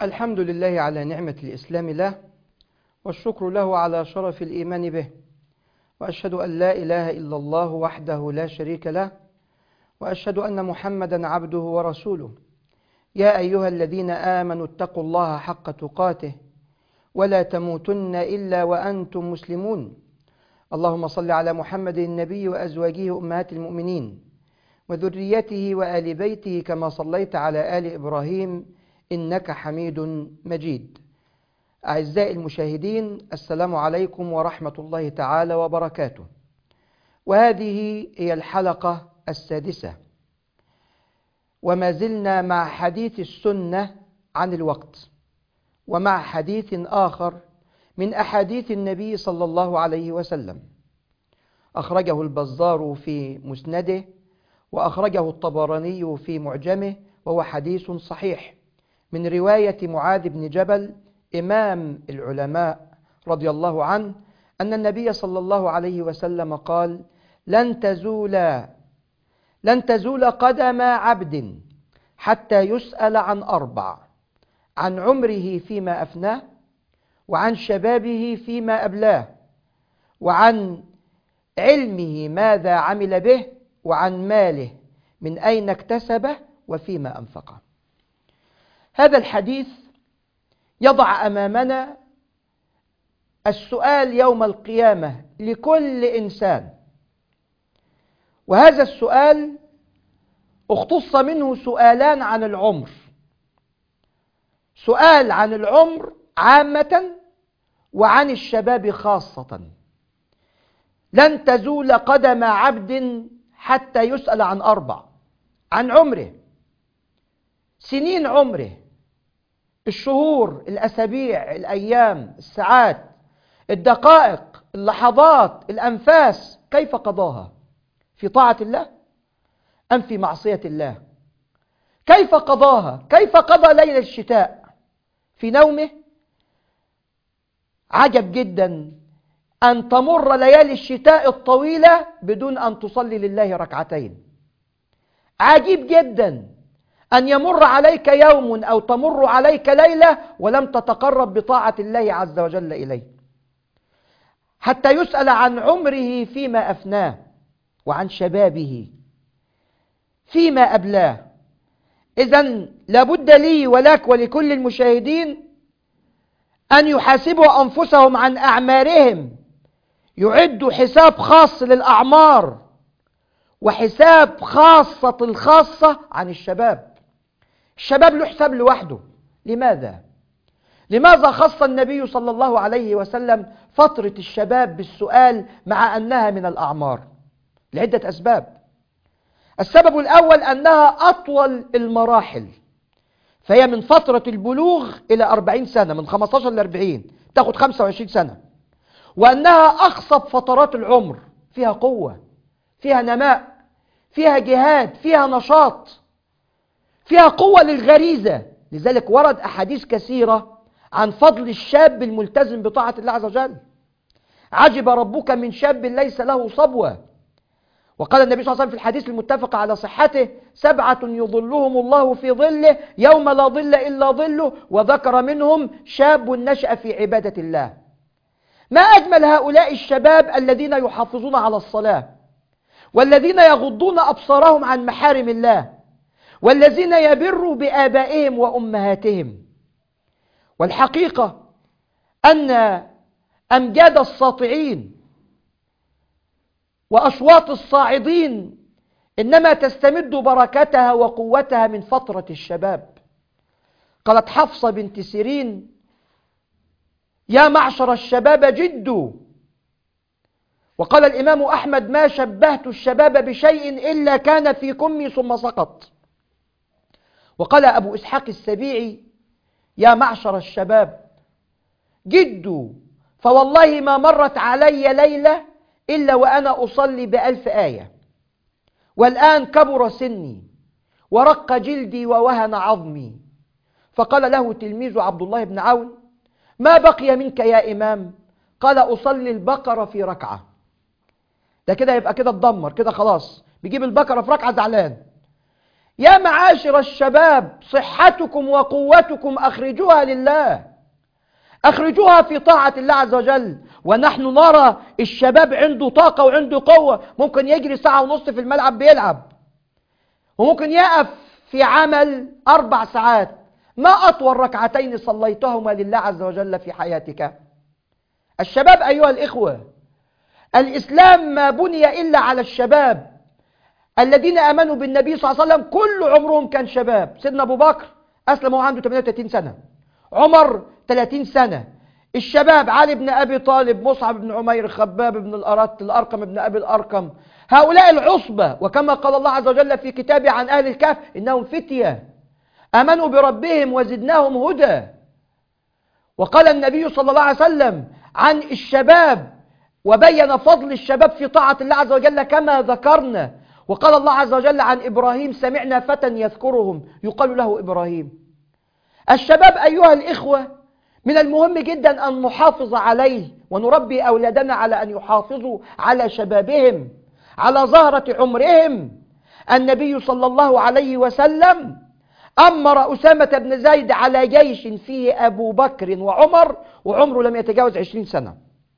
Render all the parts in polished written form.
الحمد لله على نعمة الإسلام له، والشكر له على شرف الإيمان به، وأشهد أن لا إله إلا الله وحده لا شريك له، وأشهد أن محمدا عبده ورسوله. يا أيها الذين آمنوا اتقوا الله حق تقاته ولا تموتن إلا وأنتم مسلمون. اللهم صل على محمد النبي وأزواجه أمهات المؤمنين وذريته وآل بيته كما صليت على آل إبراهيم إنك حميد مجيد. أعزائي المشاهدين، السلام عليكم ورحمة الله تعالى وبركاته. وهذه هي الحلقة السادسة، وما زلنا مع حديث السنة عن الوقت، ومع حديث آخر من أحاديث النبي صلى الله عليه وسلم، أخرجه البزار في مسنده، وأخرجه الطبراني في معجمه، وهو حديث صحيح من رواية معاذ بن جبل إمام العلماء رضي الله عنه أن النبي صلى الله عليه وسلم قال: لن تزول قدم عبد حتى يسأل عن أربع: عن عمره فيما أفناه، وعن شبابه فيما أبلاه، وعن علمه ماذا عمل به، وعن ماله من أين اكتسبه وفيما أنفقه. هذا الحديث يضع أمامنا السؤال يوم القيامة لكل إنسان، وهذا السؤال اختص منه سؤالان عن العمر: سؤال عن العمر عامة، وعن الشباب خاصة. لن تزول قدم عبد حتى يسأل عن أربع: عن عمره، سنين عمره، الشهور، الأسابيع، الأيام، الساعات، الدقائق، اللحظات، الأنفاس، كيف قضاها؟ في طاعة الله أم في معصية الله؟ كيف قضاها؟ كيف قضى ليلة الشتاء؟ في نومه؟ عجب جدا أن تمر ليالي الشتاء الطويلة بدون أن تصلي لله ركعتين. عجيب جدا أن يمر عليك يوم أو تمر عليك ليلة ولم تتقرب بطاعة الله عز وجل إليه. حتى يسأل عن عمره فيما أفناه، وعن شبابه فيما أبلاه. إذن لابد لي ولك ولكل المشاهدين أن يحاسبوا أنفسهم عن أعمارهم، يعدوا حساب خاص للأعمار، وحساب خاصة الخاصة عن الشباب. الشباب له حساب لوحده. لماذا خص النبي صلى الله عليه وسلم فترة الشباب بالسؤال مع أنها من الأعمار؟ لعدة أسباب. السبب الأول أنها أطول المراحل، فهي من فترة البلوغ إلى 40 سنة، من 15 ل 40 تأخذ 25 سنة، وأنها أخصب فترات العمر، فيها قوة، فيها نماء، فيها جهاد، فيها نشاط، فيها قوة للغريزة. لذلك ورد أحاديث كثيرة عن فضل الشاب الملتزم بطاعة الله عز وجل. عجب ربك من شاب ليس له صبوة. وقال النبي صلى الله عليه وسلم في الحديث المتفق على صحته: 7 يظلهم الله في ظله يوم لا ظل إلا ظله، وذكر منهم شاب نشأ في عبادة الله. ما أجمل هؤلاء الشباب الذين يحافظون على الصلاة، والذين يغضون أبصارهم عن محارم الله، والذين يبروا بآبائهم وأمهاتهم. والحقيقة أن أمجاد الساطعين وأشواط الصاعدين إنما تستمد بركتها وقوتها من فترة الشباب. قالت حفصة بنت سيرين: يا معشر الشباب جدوا. وقال الإمام أحمد: ما شبهت الشباب بشيء إلا كان في كمي ثم سقط. وقال أبو إسحاق السبيعي: يا معشر الشباب جدوا، فوالله ما مرت علي ليلة إلا وأنا أصلي ب1000 آية، والآن كبر سني ورق جلدي ووهن عظمي. فقال له تلميذ عبد الله بن عون: ما بقي منك يا إمام؟ قال: أصلي البقرة في ركعة. ده كده يبقى كده اتدمر، كده خلاص بيجيب البقرة في ركعة زعلان. يا معاشر الشباب، صحتكم وقوتكم أخرجوها لله، أخرجوها في طاعة الله عز وجل. ونحن نرى الشباب عنده طاقة وعنده قوة، ممكن يجري ساعة ونص في الملعب بيلعب، وممكن يقف في عمل 4 ساعات. ما أطول ركعتين صليتهما لله عز وجل في حياتك؟ الشباب أيها الإخوة، الإسلام ما بني إلا على الشباب الذين آمنوا بالنبي صلى الله عليه وسلم، كل عمرهم كان شباب. سيدنا أبو بكر أسلم وهو عنده 38 سنة، عمر 30 سنة. الشباب علي بن أبي طالب، مصعب بن عمير، خباب بن الأرت، الأرقم بن أبي الأرقم، هؤلاء العصبة. وكما قال الله عز وجل في كتابه عن أهل الكهف: إنهم فتية آمنوا بربهم وزدناهم هدى. وقال النبي صلى الله عليه وسلم عن الشباب وبين فضل الشباب في طاعة الله عز وجل كما ذكرنا. وقال الله عز وجل عن إبراهيم: سمعنا فتى يذكرهم يقال له إبراهيم. الشباب أيها الإخوة من المهم جدا أن نحافظ عليه، ونربي أولادنا على أن يحافظوا على شبابهم، على زهرة عمرهم. النبي صلى الله عليه وسلم أمر أسامة بن زيد على جيش فيه أبو بكر وعمر، وعمره لم يتجاوز 20 سنة.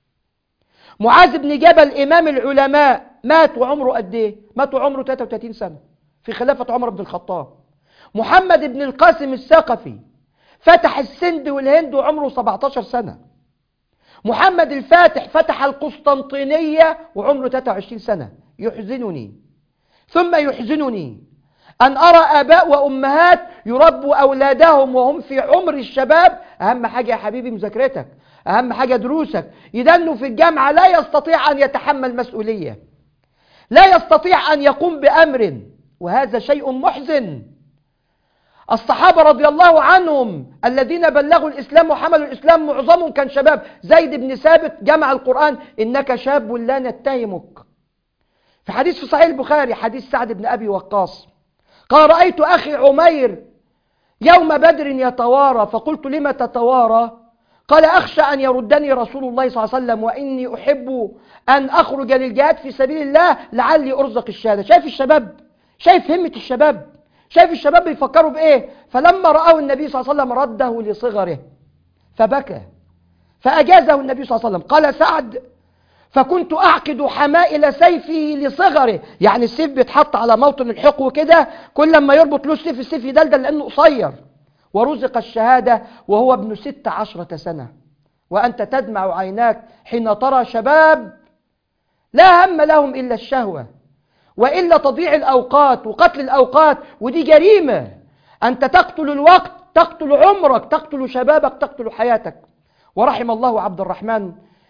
معاذ بن جبل إمام العلماء مات وعمره قد إيه؟ مات وعمره 33 سنة في خلافة عمر بن الخطاب. محمد بن القاسم الثقفي فتح السند والهند وعمره 17 سنة. محمد الفاتح فتح القسطنطينية وعمره 23 سنة. يحزنني ثم يحزنني أن أرى آباء وأمهات يربوا أولادهم وهم في عمر الشباب. أهم حاجة يا حبيبي مذاكرتك، أهم حاجة دروسك. يدنوا في الجامعة لا يستطيع أن يتحمل مسؤولية، لا يستطيع أن يقوم بأمر، وهذا شيء محزن. الصحابة رضي الله عنهم الذين بلغوا الإسلام وحملوا الإسلام معظمهم كان شباب. زيد بن ثابت جمع القرآن: إنك شاب لا نتهمك. في حديث في صحيح البخاري، حديث سعد بن أبي وقاص، قال: رأيت أخي عمير يوم بدر يتوارى، فقلت: لم تتوارى؟ قال: أخشى أن يردني رسول الله صلى الله عليه وسلم، وإني أحب أن أخرج للجهاد في سبيل الله لعلي أرزق الشهادة. شايف الشباب؟ شايف همة الشباب؟ شايف الشباب بيفكروا بإيه؟ فلما رآه النبي صلى الله عليه وسلم رده لصغره فبكى، فأجازه النبي صلى الله عليه وسلم. قال سعد: فكنت أعقد حمائل سيفه لصغره، يعني السيف بيتحط على موطن الحقو كده، كل ما يربط له السيف يدلدل لأنه قصير. ورزق الشهادة وهو ابن 16 سنة. وأنت تدمع عيناك حين ترى شباب لا هم لهم إلا الشهوة، وإلا تضيع الأوقات وقتل الأوقات، ودي جريمة. أنت تقتل الوقت، تقتل عمرك، تقتل شبابك، تقتل حياتك. ورحم الله عبد الرحمن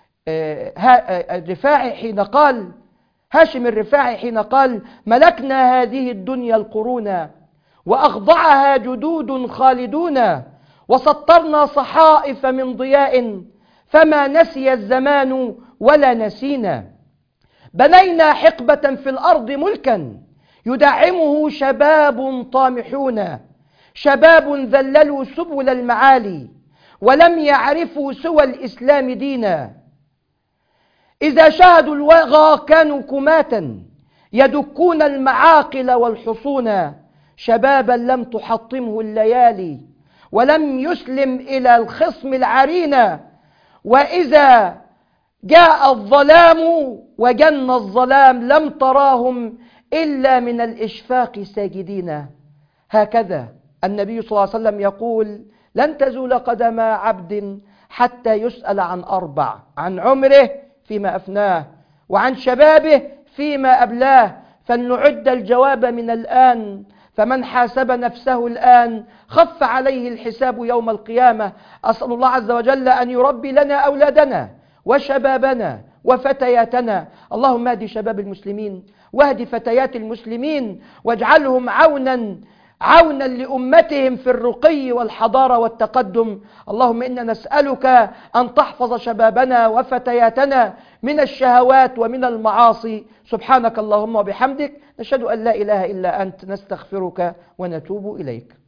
الرفاعي حين قال، هاشم الرفاعي حين قال: ملكنا هذه الدنيا القرون وأخضعها جدود خالدون، وسطرنا صحائف من ضياء فما نسي الزمان ولا نسينا. بنينا حقبة في الأرض ملكا يدعمه شباب طامحون، شباب ذللوا سبل المعالي ولم يعرفوا سوى الإسلام دينا. إذا شاهدوا الوغى كانوا كماتا يدكون المعاقل والحصون، شبابا لم تحطمه الليالي ولم يسلم إلى الخصم العرينا. وإذا جاء الظلام وجن الظلام لم تراهم إلا من الإشفاق ساجدين. هكذا النبي صلى الله عليه وسلم يقول: لن تزول قدم عبد حتى يسأل عن 4: عن عمره فيما أفناه، وعن شبابه فيما أبلاه. فلنعد الجواب من الآن، فمن حاسب نفسه الآن خف عليه الحساب يوم القيامة. أسأل الله عز وجل أن يربي لنا أولادنا وشبابنا وفتياتنا. اللهم اهد شباب المسلمين واهد فتيات المسلمين، واجعلهم عونا لأمتهم في الرقي والحضارة والتقدم. اللهم إنا نسألك أن تحفظ شبابنا وفتياتنا من الشهوات ومن المعاصي. سبحانك اللهم وبحمدك، نشهد أن لا إله إلا أنت، نستغفرك ونتوب إليك.